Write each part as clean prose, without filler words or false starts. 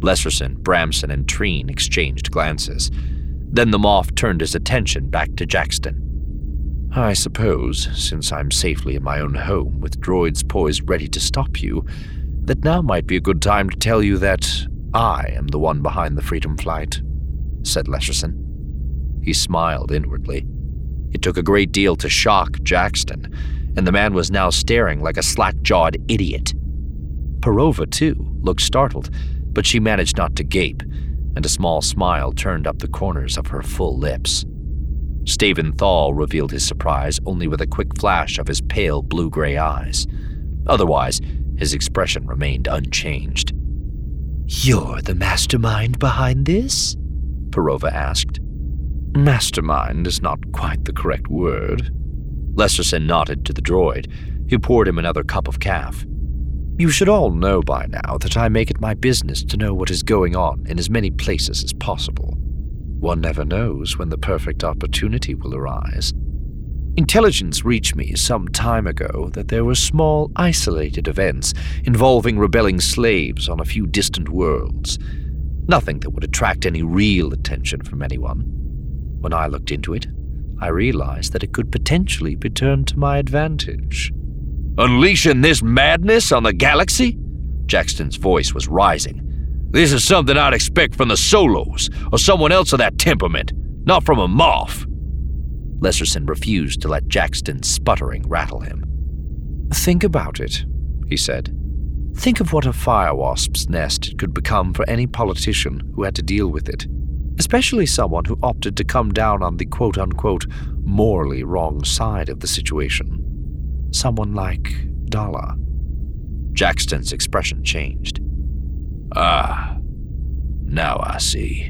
Lesserson, Bramson, and Treen exchanged glances. Then the Moff turned his attention back to Jackston. "I suppose, since I'm safely in my own home with droids poised ready to stop you, that now might be a good time to tell you that I am the one behind the Freedom Flight," said Lesserson. He smiled inwardly. It took a great deal to shock Jackston, and the man was now staring like a slack-jawed idiot. Perova, too, looked startled, but she managed not to gape, and a small smile turned up the corners of her full lips. Staven Thal revealed his surprise only with a quick flash of his pale blue-gray eyes. Otherwise, his expression remained unchanged. "You're the mastermind behind this?" Perova asked. "Mastermind is not quite the correct word." Lesserson nodded to the droid, who poured him another cup of caf. "You should all know by now that I make it my business to know what is going on in as many places as possible. One never knows when the perfect opportunity will arise. Intelligence reached me some time ago that there were small, isolated events involving rebelling slaves on a few distant worlds. Nothing that would attract any real attention from anyone. When I looked into it, I realized that it could potentially be turned to my advantage." "Unleashing this madness on the galaxy?" Jackston's voice was rising. "This is something I'd expect from the Solos, or someone else of that temperament, not from a Moff." Lesserson refused to let Jackston's sputtering rattle him. "Think about it," he said. "Think of what a firewasp's nest it could become for any politician who had to deal with it, especially someone who opted to come down on the quote-unquote morally wrong side of the situation. Someone like Dala." Jackston's expression changed. "Ah, now I see."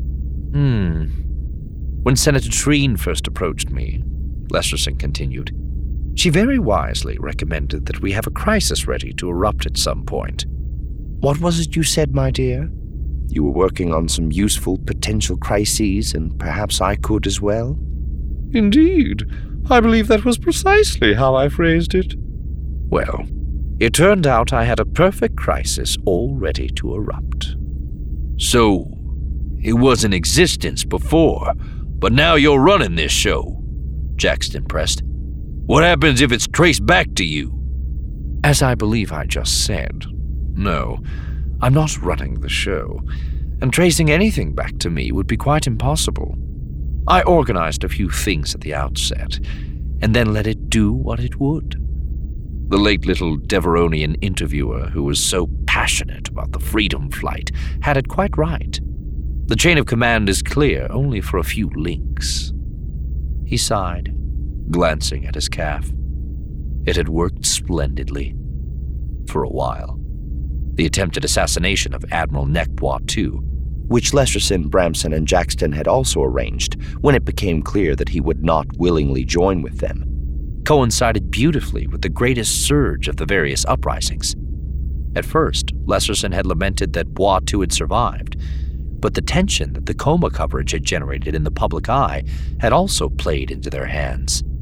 When Senator Treen first approached me," Lesserson continued, "she very wisely recommended that we have a crisis ready to erupt at some point." "What was it you said, my dear? You were working on some useful potential crises, and perhaps I could as well?" "Indeed. I believe that was precisely how I phrased it." "Well, it turned out I had a perfect crisis all ready to erupt." "So, it was in existence before, but now you're running this show," Jackston pressed. "What happens if it's traced back to you?" "As I believe I just said, no, I'm not running the show, and tracing anything back to me would be quite impossible. I organized a few things at the outset, and then let it do what it would." The late little Deveronian interviewer who was so passionate about the Freedom Flight had it quite right. The chain of command is clear only for a few links. He sighed, glancing at his caf. It had worked splendidly. For a while. The attempted assassination of Admiral Nekwa II, which Lesserson, Bramson, and Jackston had also arranged when it became clear that he would not willingly join with them, coincided beautifully with the greatest surge of the various uprisings. At first, Lesserson had lamented that Bois II had survived, but the tension that the coma coverage had generated in the public eye had also played into their hands.